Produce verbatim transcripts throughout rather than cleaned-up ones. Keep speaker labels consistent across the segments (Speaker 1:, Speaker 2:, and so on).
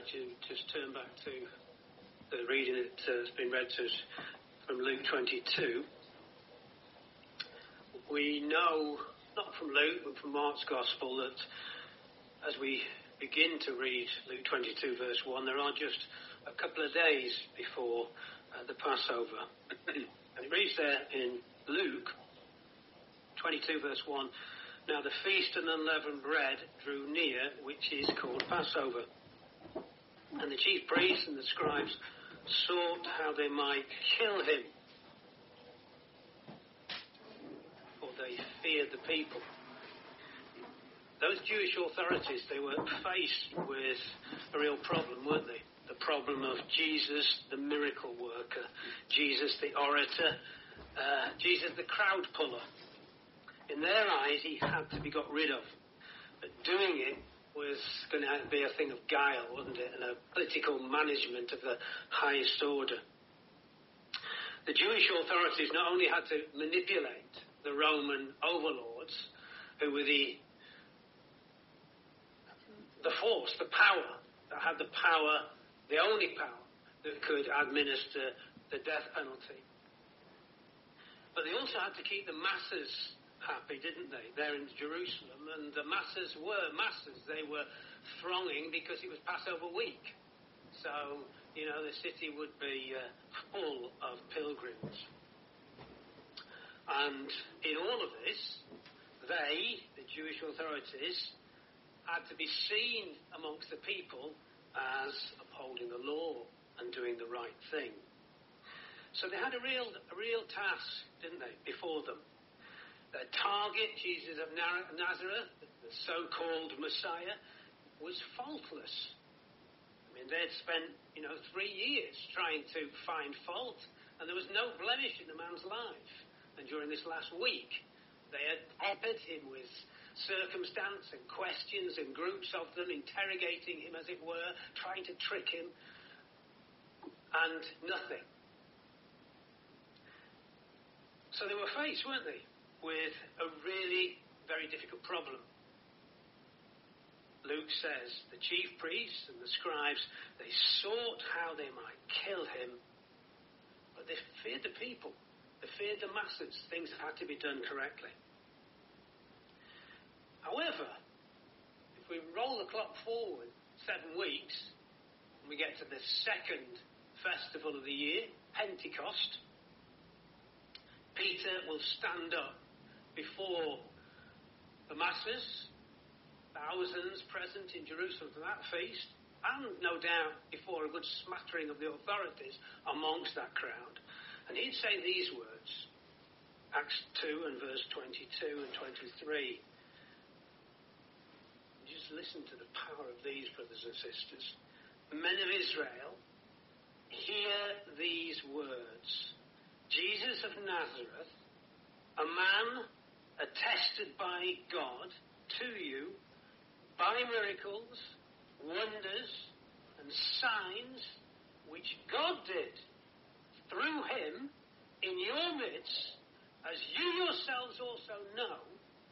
Speaker 1: like to just turn back to the reading that has been read to us from Luke twenty-two. We know, not from Luke, but from Mark's Gospel, that as we begin to read Luke twenty-two, verse one, there are just a couple of days before uh, the Passover. And it reads there in Luke twenty-two, verse one, "Now the feast of unleavened bread drew near, which is called Passover. And the chief priests and the scribes sought how they might kill him, for they feared the people." Those Jewish authorities, they were faced with a real problem, weren't they? The problem of Jesus, the miracle worker, Jesus, the orator, uh, Jesus, the crowd puller. In their eyes, he had to be got rid of. But doing it was going to be a thing of guile, wasn't it? And a political management of the highest order. The Jewish authorities not only had to manipulate the Roman overlords, who were the the force, the power, that had the power, the only power that could administer the death penalty. But they also had to keep the masses happy, didn't they? There in Jerusalem, and the masses were masses. They were thronging because it was Passover week. So, you know, the city would be uh, full of pilgrims. And in all of this, they, the Jewish authorities, had to be seen amongst the people as upholding the law and doing the right thing. So they had a real, a real task, didn't they, before them. Their target, Jesus of Nazareth, the so-called Messiah, was faultless. I mean, they'd spent, you know, three years trying to find fault, and there was no blemish in the man's life. And during this last week, they had peppered him with circumstance and questions and groups of them, interrogating him, as it were, trying to trick him, and nothing. So they were faced, weren't they, with a really very difficult problem. Luke says the chief priests and the scribes, they sought how they might kill him, but they feared the people. They feared the masses. Things had to be done correctly. However, if we roll the clock forward seven weeks, and we get to the second festival of the year, Pentecost, Peter will stand up before the masses, thousands present in Jerusalem for that feast, and no doubt before a good smattering of the authorities amongst that crowd. And he'd say these words, Acts two and verse twenty-two and twenty-three. Just listen to the power of these, brothers and sisters. Men of Israel, hear these words. Jesus of Nazareth, a man attested by God to you by miracles, wonders, and signs which God did through him in your midst, as you yourselves also know,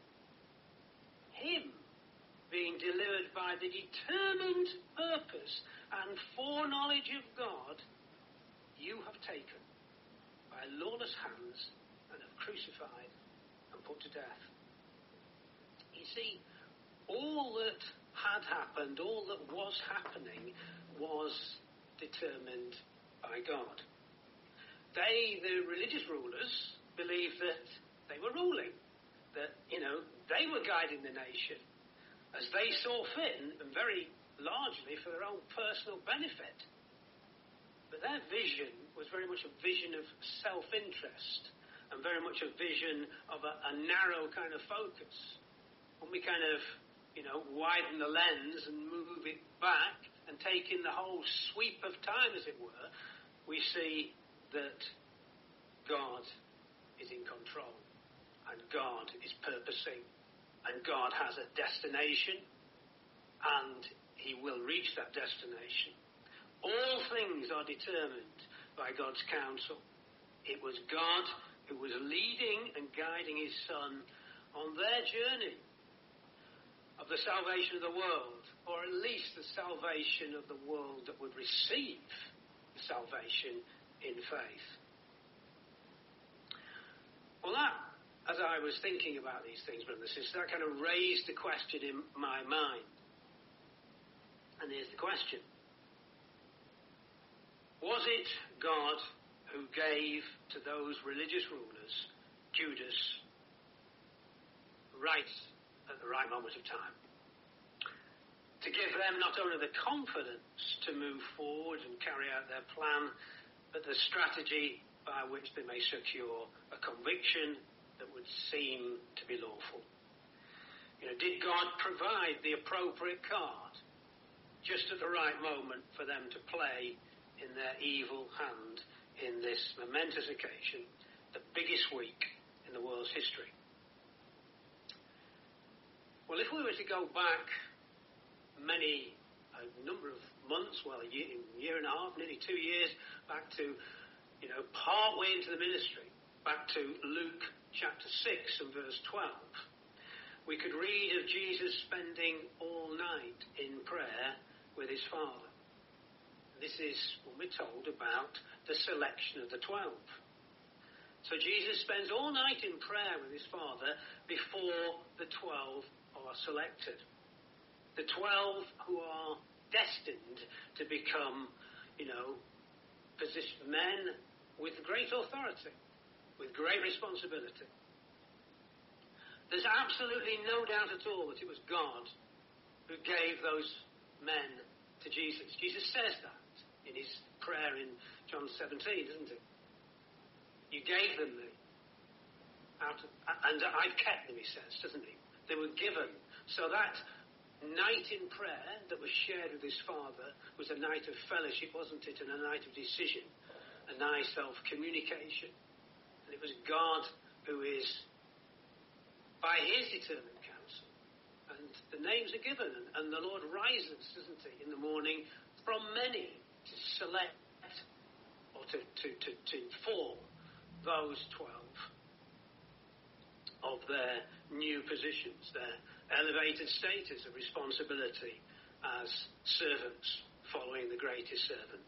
Speaker 1: him being delivered by the determined purpose and foreknowledge of God, you have taken by lawless hands and have crucified and put to death. You see, all that had happened, all that was happening, was determined by God. They, the religious rulers, believed that they were ruling, that, you know, they were guiding the nation as they saw fit, and very largely for their own personal benefit. But their vision was very much a vision of self-interest and very much a vision of a, a narrow kind of focus. When we kind of, you know, widen the lens and move it back and take in the whole sweep of time, as it were, we see that God is in control and God is purposing. And God has a destination, and he will reach that destination. All things are determined by God's counsel. It was God who was leading and guiding his Son on their journey. of the salvation of the world, or at least the salvation of the world that would receive salvation in faith. Well, that, as I was thinking about these things, brothers and sisters, that kind of raised the question in my mind. And here's the question. Was it God who gave to those religious rulers Judas right at the right moment of time? To give them not only the confidence to move forward and carry out their plan, but the strategy by which they may secure a conviction that would seem to be lawful. You know, did God provide the appropriate card just at the right moment for them to play in their evil hand in this momentous occasion, the biggest week in the world's history? Well, if we were to go back many, a number of months, well, a year, a year and a half, nearly two years, back to, you know, part way into the ministry, back to Luke chapter six and verse twelve, we could read of Jesus spending all night in prayer with his Father. This is when we're told about the selection of the twelve. So Jesus spends all night in prayer with his Father before the twelve are selected. The twelve who are destined to become, you know, position, men with great authority, with great responsibility. There's absolutely no doubt at all that it was God who gave those men to Jesus. Jesus says that in his prayer in John seventeen, doesn't it? You gave them me, out of, and I've kept them, he says, doesn't he? They were given. So that night in prayer that was shared with his Father was a night of fellowship, wasn't it? And a night of decision, a night of communication. And it was God who is, by his determined counsel, and the names are given, and, and the Lord rises, doesn't he, in the morning from many to select or to, to, to, to inform those twelve of their new positions, their elevated status of responsibility as servants following the greatest servant.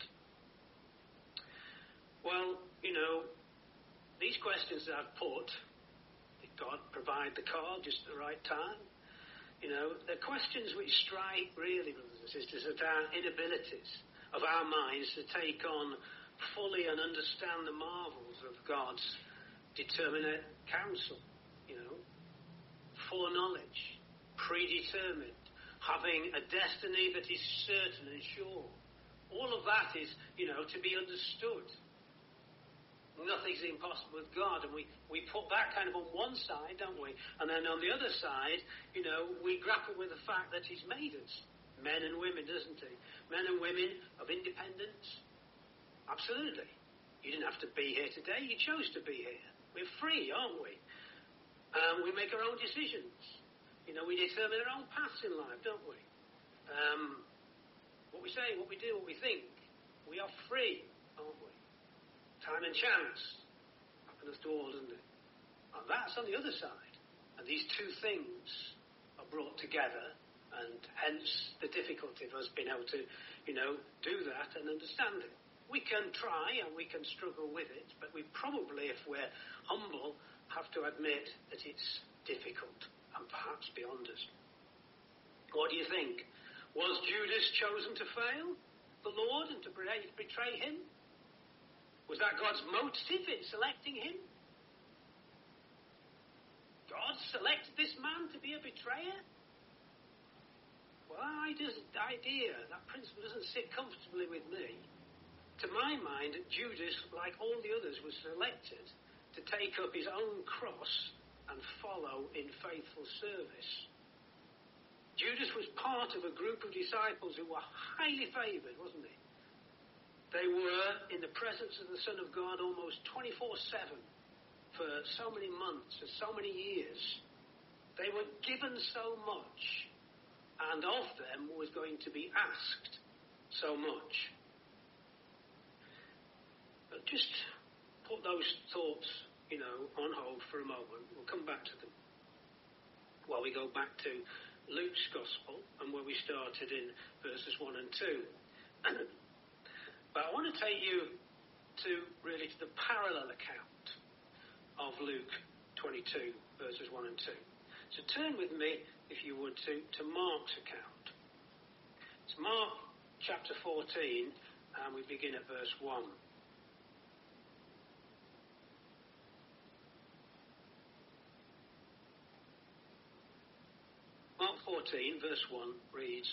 Speaker 1: Well, you know, these questions that I've put, did God provide the card just at the right time? You know, they're questions which strike really, brothers and sisters, at our inabilities of our minds to take on fully and understand the marvels of God's determinate counsel, you know, foreknowledge, predetermined, having a destiny that is certain and sure. All of that is, you know, to be understood. Nothing's impossible with God, and we, we put that kind of on one side, don't we? And then on the other side, you know, we grapple with the fact that he's made us, men and women, doesn't he? Men and women of independence. Absolutely. You didn't have to be here today, you chose to be here. We're free, aren't we? Um, we make our own decisions. You know, we determine our own paths in life, don't we? Um, what we say, what we do, what we think. We are free, aren't we? Time and chance happens to all, doesn't it? And that's on the other side. And these two things are brought together, and hence the difficulty of us being able to, you know, do that and understand it. We can try and we can struggle with it, but we probably, if we're humble, have to admit that it's difficult and perhaps beyond us. What do you think? Was Judas chosen to fail the Lord and to betray him? Was that God's motive in selecting him? God selected this man to be a betrayer? Well, I just, the idea, that principle doesn't sit comfortably with me. To my mind, Judas, like all the others, was selected to take up his own cross and follow in faithful service. Judas was part of a group of disciples who were highly favoured, wasn't he? They were in the presence of the Son of God almost twenty-four seven for so many months, for so many years. They were given so much, and of them was going to be asked so much. But just put those thoughts, you know, on hold for a moment. We'll come back to them while we go back to Luke's Gospel, and where we started in verses one and two. But I want to take you to really to the parallel account of Luke twenty-two, verses one and two. So turn with me, if you would, to, to Mark's account. It's Mark chapter fourteen, and we begin at verse one. Mark fourteen, verse one reads,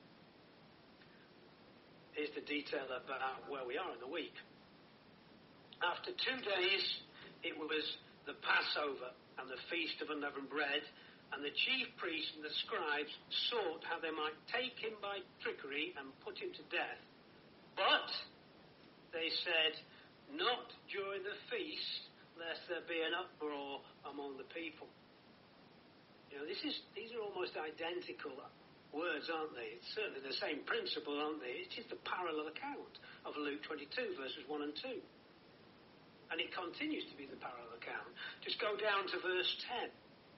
Speaker 1: here's the detail about where we are in the week. After two days, it was the Passover and the Feast of Unleavened Bread, and the chief priests and the scribes sought how they might take him by trickery and put him to death. But they said, not during the feast, lest there be an uproar among the people. You know, this is these are almost identical words, aren't they? It's certainly the same principle, aren't they? It is the parallel account of Luke twenty-two, verses one and two. And it continues to be the parallel account. Just go down to verse ten.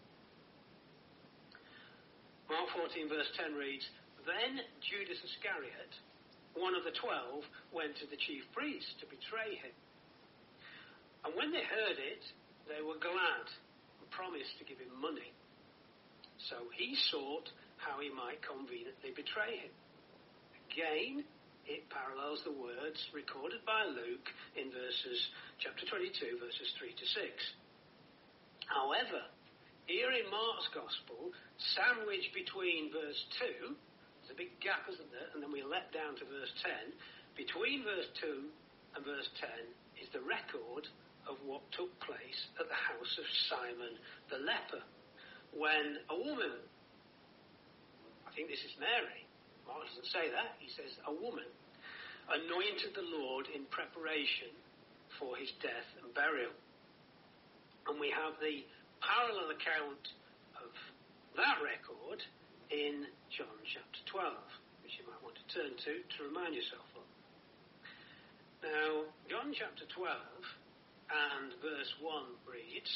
Speaker 1: Mark fourteen, verse ten reads, then Judas Iscariot, one of the twelve, went to the chief priests to betray him. And when they heard it, they were glad and promised to give him money. So he sought how he might conveniently betray him. Again, it parallels the words recorded by Luke in verses chapter twenty-two, verses three to six. However, here in Mark's Gospel, sandwiched between verse two, there's a big gap, isn't there? And then we let down to verse ten. Between verse two and verse ten is the record of what took place at the house of Simon the leper, when a woman, I think this is Mary, Mark doesn't say that, he says a woman, anointed the Lord in preparation for his death and burial. And we have the parallel account of that record in John chapter twelve, which you might want to turn to to remind yourself of. Now, John chapter twelve and verse one reads,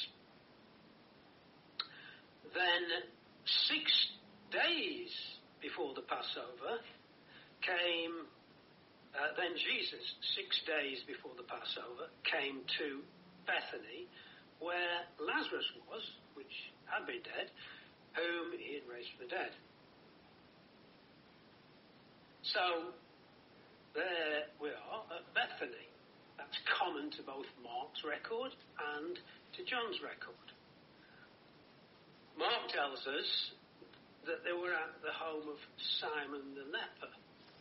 Speaker 1: then six days before the Passover came, uh, then Jesus, six days before the Passover, came to Bethany, where Lazarus was, which had been dead, whom he had raised from the dead. So, there we are at Bethany. That's common to both Mark's record and to John's record. Mark tells us that they were at the home of Simon the leper.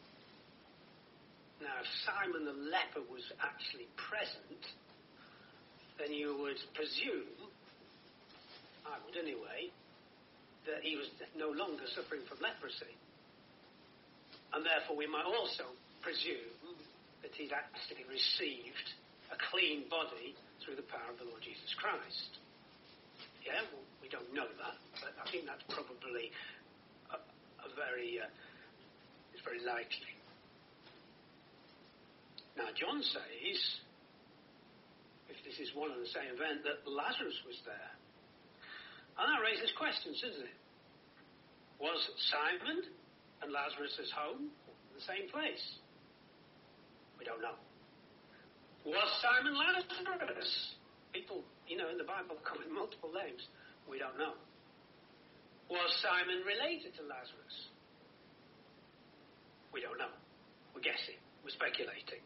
Speaker 1: Now, if Simon the leper was actually present, then you would presume, I would anyway, that he was no longer suffering from leprosy. And therefore we might also presume that he'd actually received a clean body through the power of the Lord Jesus Christ. Yeah, well, we don't know that, but I think that's probably a, a very, uh, it's very likely. Now, John says, if this is one and the same event, that Lazarus was there. And that raises questions, doesn't it? Was Simon and Lazarus' home in the same place? We don't know. Was Simon Lazarus? People, you know, in the Bible call him multiple names. We don't know. Was Simon related to Lazarus? We don't know. We're guessing. We're speculating.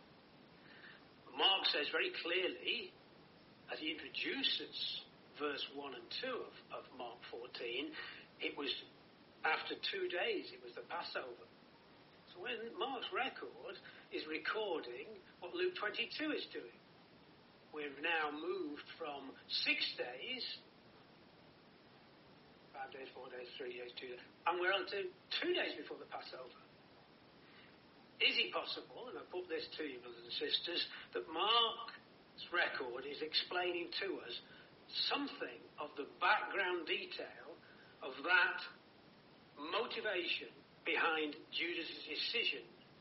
Speaker 1: Mark says very clearly, as he introduces verse one and two of, of Mark fourteen, it was after two days, it was the Passover. So when Mark's record is recording what Luke twenty-two is doing, we've now moved from six days, five days, four days, three days, two days, and we're on to two days before the Passover. Is it possible, and I put this to you, brothers and sisters, that Mark's record is explaining to us something of the background detail of that motivation behind Judas' decision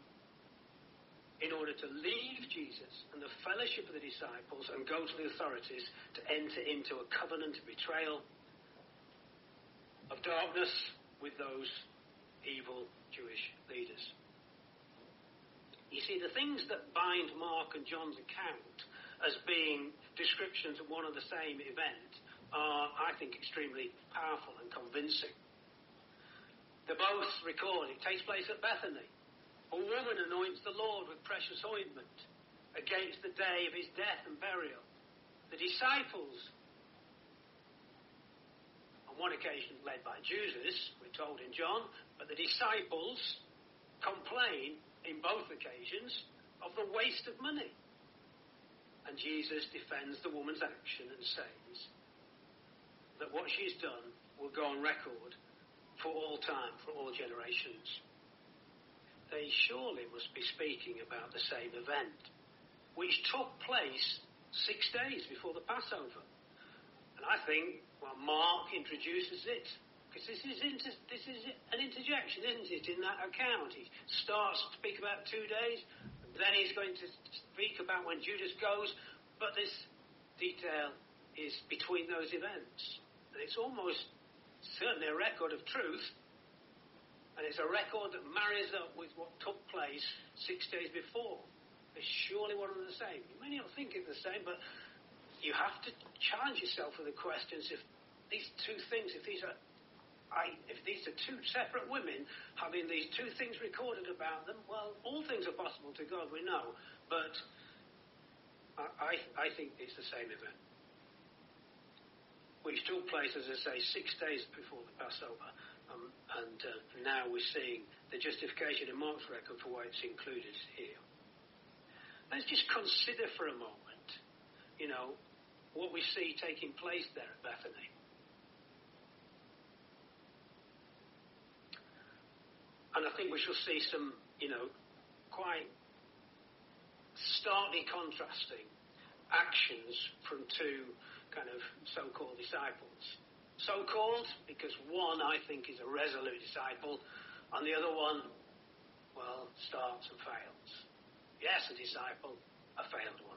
Speaker 1: in order to leave Jesus and the fellowship of the disciples and go to the authorities to enter into a covenant of betrayal, of darkness with those evil Jewish leaders. You see, the things that bind Mark and John's account as being descriptions of one and the same event are, I think, extremely powerful and convincing. They both record it takes place at Bethany. A woman anoints the Lord with precious ointment against the day of his death and burial. The disciples, on one occasion led by Judas, we're told in John, but the disciples complain in both occasions of the waste of money. And Jesus defends the woman's action and says that what she's done will go on record for all time, for all generations. They surely must be speaking about the same event, which took place six days before the Passover. And I think, well, Mark introduces it, because this is inter- this is an interjection, isn't it, in that account. He starts to speak about two days, and then he's going to speak about when Judas goes, but this detail is between those events. And it's almost certainly a record of truth, and it's a record that marries up with what took place six days before. They're surely one and the same. You may not think it's the same, but you have to challenge yourself with the questions. If these two things, if these are I, if these are two separate women having these two things recorded about them, well, all things are possible to God, we know. But I, I, I think it's the same event, which took place, as I say, six days before the Passover. Um, and uh, now we're seeing the justification in Mark's record for why it's included here. Let's just consider for a moment, you know, what we see taking place there at Bethany. And I think we shall see some, you know, quite starkly contrasting actions from two kind of so-called disciples. So-called because one, I think, is a resolute disciple, and the other one, well, starts and fails. Yes, a disciple, a failed one.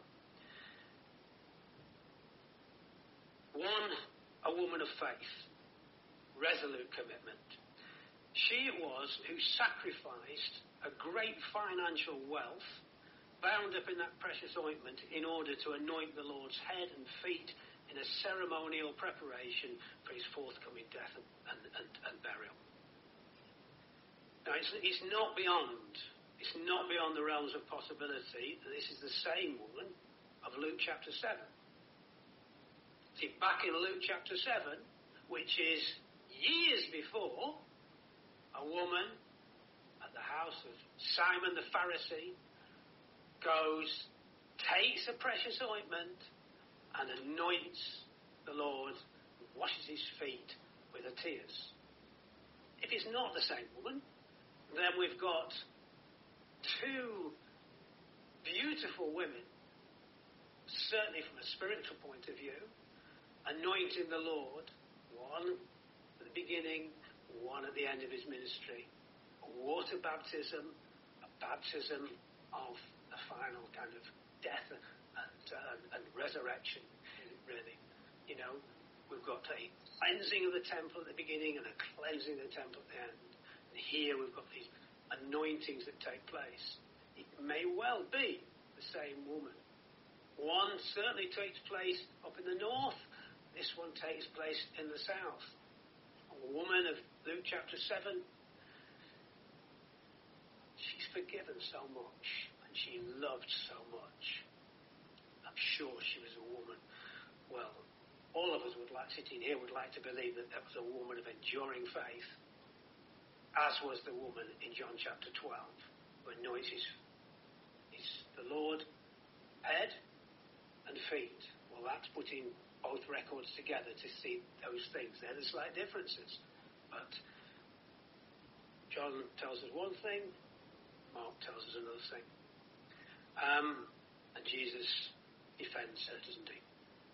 Speaker 1: One, a woman of faith, resolute commitment. She it was who sacrificed a great financial wealth bound up in that precious ointment in order to anoint the Lord's head and feet in a ceremonial preparation for his forthcoming death and, and, and, and burial. Now, it's, it's not beyond, it's not beyond the realms of possibility that this is the same woman of Luke chapter seven. See, back in Luke chapter seven, which is years before, a woman at the house of Simon the Pharisee goes, takes a precious ointment and anoints the Lord, and washes his feet with her tears. If it's not the same woman, then we've got two beautiful women, certainly from a spiritual point of view, anointing the Lord, one at the beginning, one at the end of his ministry. A water baptism, a baptism of the final kind of death and, uh, and resurrection, really. You know, we've got a cleansing of the temple at the beginning and a cleansing of the temple at the end. And here we've got these anointings that take place. It may well be the same woman. One certainly takes place up in the north. This one takes place in the south. A woman of Luke chapter seven, she's forgiven so much and she loved so much. I'm sure she was a woman, well, all of us would like, sitting here, would like to believe that that was a woman of enduring faith, as was the woman in John chapter twelve, who anoints his, his, the Lord head and feet. Well, that's putting both records together to see those things. They're the slight differences. But John tells us one thing, Mark tells us another thing. Um, and Jesus defends her, doesn't he?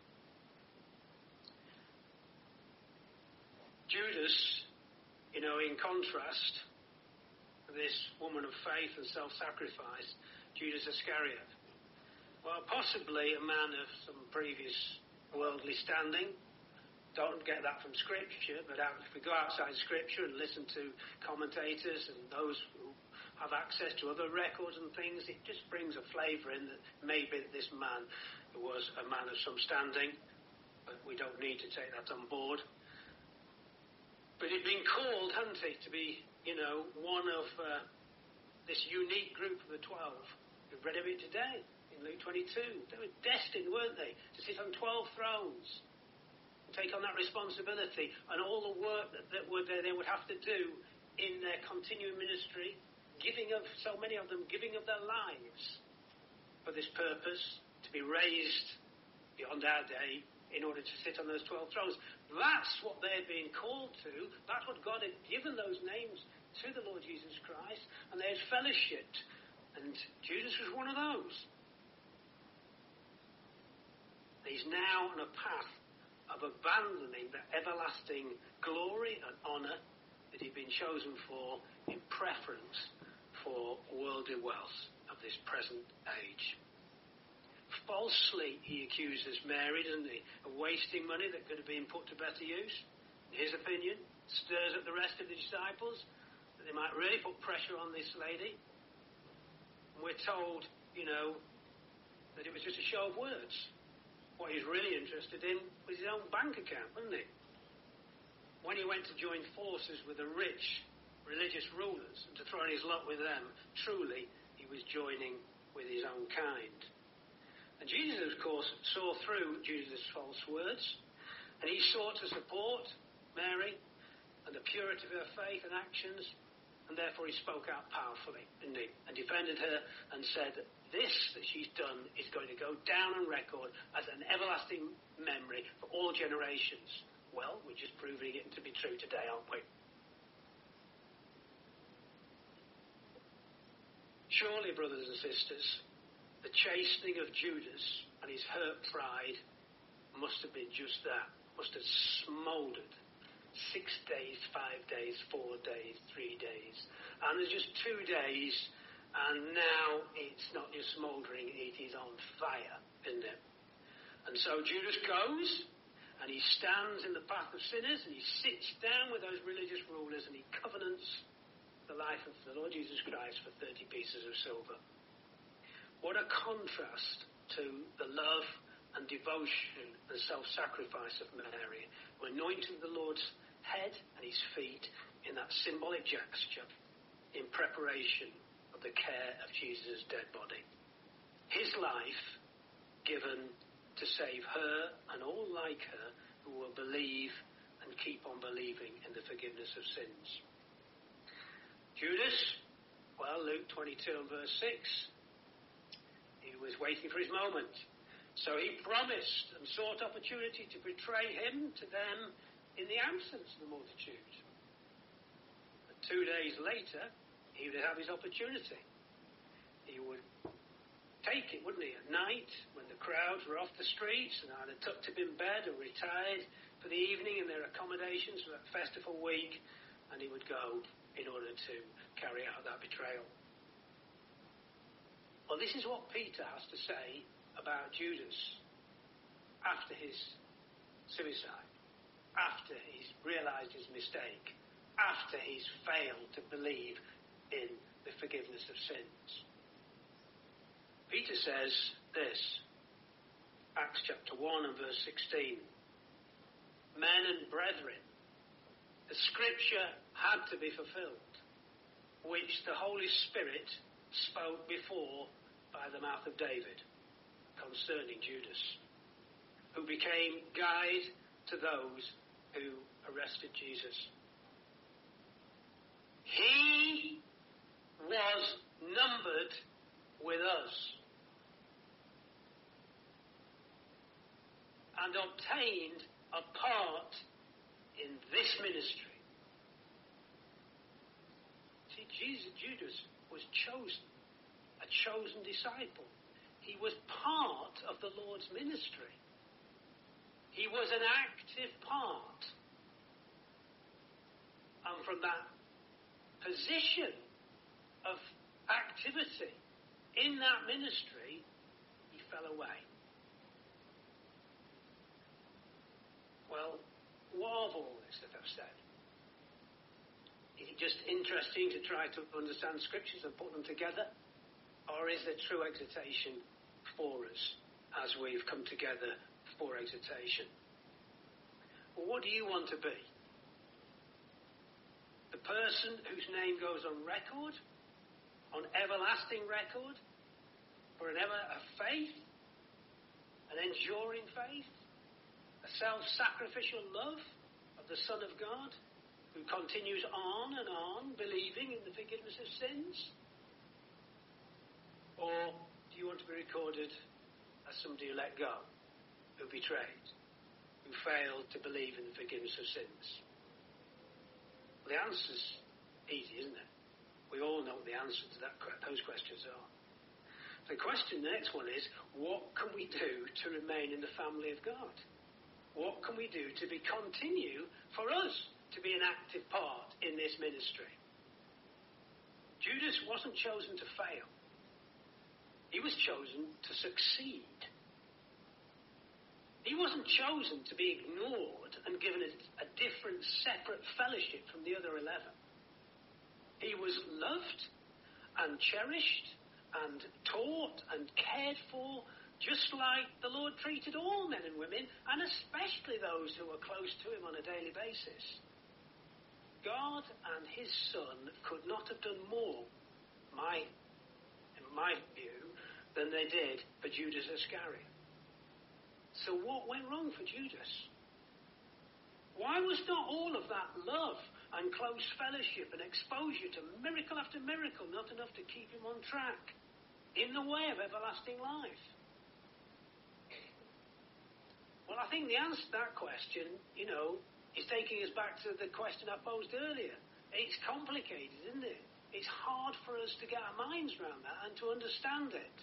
Speaker 1: Judas, you know, in contrast to this woman of faith and self-sacrifice, Judas Iscariot, well, possibly a man of some previous worldly standing, don't get that from Scripture, but out, if we go outside Scripture and listen to commentators and those who have access to other records and things, it just brings a flavour in that maybe this man was a man of some standing, but we don't need to take that on board. But he'd been called, hadn't he, to be, you know, one of uh, this unique group of the twelve. We've read of it today in Luke twenty-two. They were destined, weren't they, to sit on twelve thrones and take on that responsibility and all the work that, that would, they, they would have to do in their continuing ministry, giving of, so many of them, giving of their lives for this purpose, to be raised beyond our day in order to sit on those twelve thrones. That's what they're being called to. That's what God had given those names to the Lord Jesus Christ, and they had fellowshipped. And Judas was one of those. He's now on a path of abandoning the everlasting glory and honour that he'd been chosen for in preference for worldly wealth of this present age. Falsely, he accuses Mary, doesn't he, of wasting money that could have been put to better use. In his opinion, stirs up the rest of the disciples that they might really put pressure on this lady. And we're told, you know, that it was just a show of words. What he's really interested in was his own bank account, wasn't he? When he went to join forces with the rich religious rulers and to throw in his lot with them, truly he was joining with his own kind. And Jesus, of course, saw through Judas' false words, and he sought to support Mary and the purity of her faith and actions, and therefore he spoke out powerfully, didn't he? And defended her and said, this that she's done is going to go down on record as an everlasting memory for all generations. Well, we're just proving it to be true today, aren't we? Surely, brothers and sisters, the chastening of Judas and his hurt pride must have been just that, must have smouldered. Six days, five days, four days, three days. And there's just two days, and now it's not just smouldering, it is on fire, isn't it? And so Judas goes, and he stands in the path of sinners, and he sits down with those religious rulers, and he covenants the life of the Lord Jesus Christ for thirty pieces of silver. What a contrast to the love and devotion and self-sacrifice of Mary, who anointed the Lord's head and his feet in that symbolic gesture in preparation of the care of Jesus' dead body. His life given to save her and all like her who will believe and keep on believing in the forgiveness of sins. Judas, well, Luke twenty-two and verse six, he was waiting for his moment. So he promised and sought opportunity to betray him to them in the absence of the multitude. And two days later, he would have his opportunity. He would take it, wouldn't he, at night when the crowds were off the streets and either tucked him in bed or retired for the evening in their accommodations for that festival week, and he would go in order to carry out that betrayal. Well, this is what Peter has to say about Judas after his suicide, after he's realised his mistake, after he's failed to believe in the forgiveness of sins. Peter says this, Acts chapter one and verse sixteen. Men and brethren, the scripture had to be fulfilled, which the Holy Spirit spoke before by the mouth of David concerning Judas, who became guide to those who arrested Jesus. He was numbered with us and obtained a part in this ministry. See, Jesus, Judas was chosen, a chosen disciple. He was part of the Lord's ministry. He was an active part. And from that position of activity in that ministry, he fell away. Well, what of all this that I've said? Is it just interesting to try to understand scriptures and put them together? Or is there true exhortation for us as we've come together for exhortation? Well, what do you want to be? The person whose name goes on record, on everlasting record, for an ever a faith, an enduring faith, a self-sacrificial love of the Son of God, who continues on and on, believing in the forgiveness of sins? Or do you want to be recorded as somebody who let go, who betrayed, who failed to believe in the forgiveness of sins? Well, the answer's easy, isn't it? We all know what the answer to that, those questions are. The question, the next one is, what can we do to remain in the family of God? What can we do to be continue for us to be an active part in this ministry? Judas wasn't chosen to fail. He was chosen to succeed. He wasn't chosen to be ignored and given a, a different, separate fellowship from the other eleven. He was loved and cherished and taught and cared for, just like the Lord treated all men and women, and especially those who were close to him on a daily basis. God and his Son could not have done more, my, in my view, than they did for Judas Iscariot. So what went wrong for Judas? Why was not all of that love and close fellowship and exposure to miracle after miracle not enough to keep him on track in the way of everlasting life? Well, I think the answer to that question, you know, is taking us back to the question I posed earlier. It's complicated, isn't it? It's hard for us to get our minds around that and to understand it.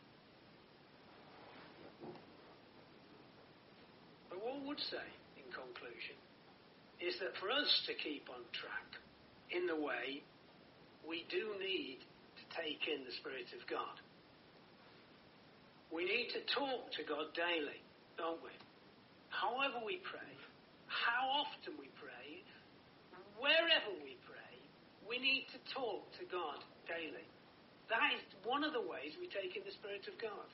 Speaker 1: But what I would say, in conclusion, is that for us to keep on track in the way, we do need to take in the Spirit of God. We need to talk to God daily, don't we? However we pray, how often we pray, wherever we pray, we need to talk to God daily. That is one of the ways we take in the Spirit of God.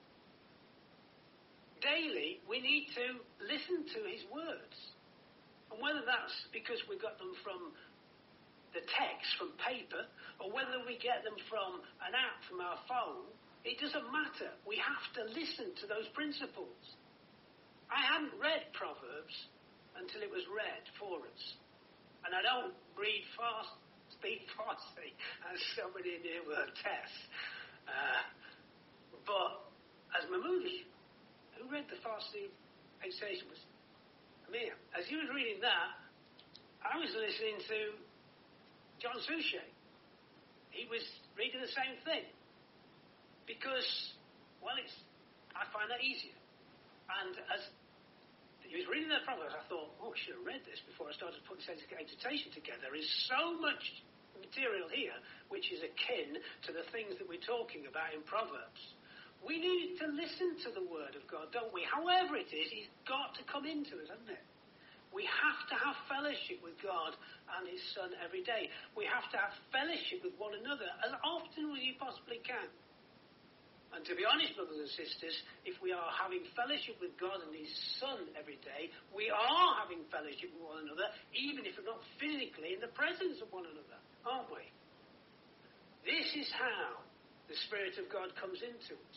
Speaker 1: Daily, we need to listen to his words. And whether that's because we got them from the text, from paper, or whether we get them from an app from our phone, it doesn't matter. We have to listen to those principles. I hadn't read Proverbs until it was read for us. And I don't read fast, speak Farsi, as somebody in here will attest. Uh, but as Mahmoud, who read the Farsi exhortation, was Amir. As he was reading that, I was listening to John Suchet. He was reading the same thing. Because, well, it's I find that easier. And as he was reading that Proverbs, I thought, oh, I should have read this before I started putting this exhortation together. There is so much material here which is akin to the things that we're talking about in Proverbs. We need to listen to the Word of God, don't we? However it is, it's got to come into us, hasn't it? We have to have fellowship with God and his Son every day. We have to have fellowship with one another as often as you possibly can. And to be honest, brothers and sisters, if we are having fellowship with God and his Son every day, we are having fellowship with one another, even if we're not physically in the presence of one another, aren't we? This is how the Spirit of God comes into us.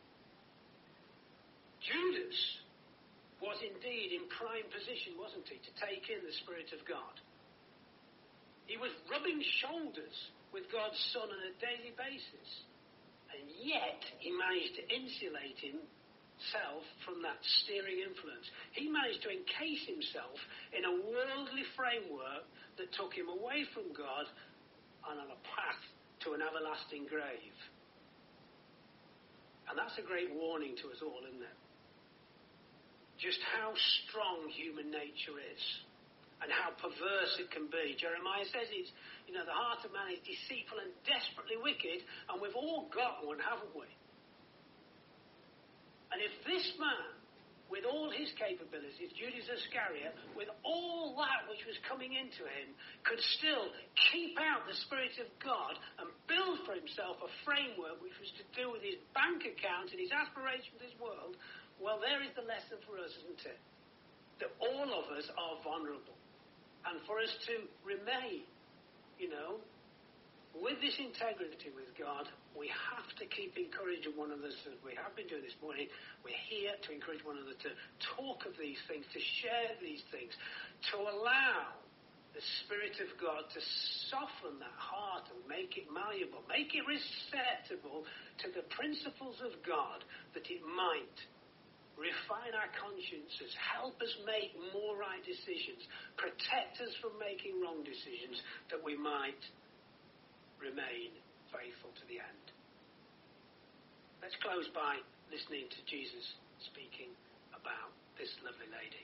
Speaker 1: Judas was indeed in prime position, wasn't he, to take in the Spirit of God. He was rubbing shoulders with God's Son on a daily basis. And yet, he managed to insulate himself from that steering influence. He managed to encase himself in a worldly framework that took him away from God and on a path to an everlasting grave. And that's a great warning to us all, isn't it? Just how strong human nature is and how perverse it can be. Jeremiah says it's, you know, the heart of man is deceitful and desperately wicked, and we've all got one, haven't we? And if this man with all his capabilities, Judas Iscariot, with all that which was coming into him, could still keep out the Spirit of God and build for himself a framework which was to do with his bank account and his aspiration for this world, well, there is the lesson for us, isn't it? That all of us are vulnerable. And for us to remain, you know, with this integrity with God, we have to keep encouraging one another, as we have been doing this morning. We're here to encourage one another to talk of these things, to share these things, to allow the Spirit of God to soften that heart and make it malleable, make it receptible to the principles of God, that it might refine our consciences, help us make more right decisions, protect us from making wrong decisions, that we might remain faithful to the end. Let's close by listening to Jesus speaking about this lovely lady.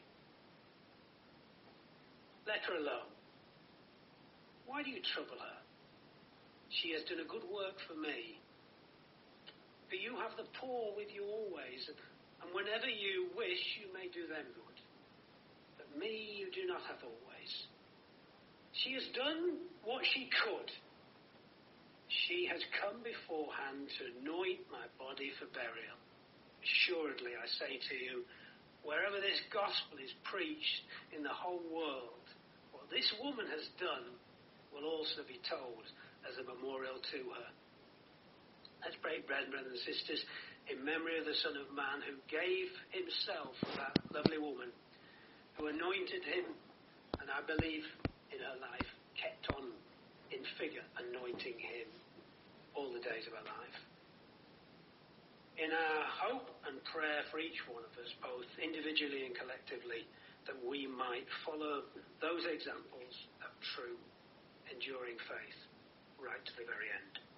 Speaker 1: Let her alone. Why do you trouble her? She has done a good work for me. For you have the poor with you always, and whenever you wish, you may do them good. But me you do not have always. She has done what she could. She has come beforehand to anoint my body for burial. Assuredly, I say to you, wherever this gospel is preached in the whole world, what this woman has done will also be told as a memorial to her. Let's break bread, brothers and sisters, in memory of the Son of Man, who gave himself for that lovely woman, who anointed him, and I believe in her life kept on in figure anointing him all the days of our life. In our hope and prayer for each one of us, both individually and collectively, that we might follow those examples of true, enduring faith right to the very end.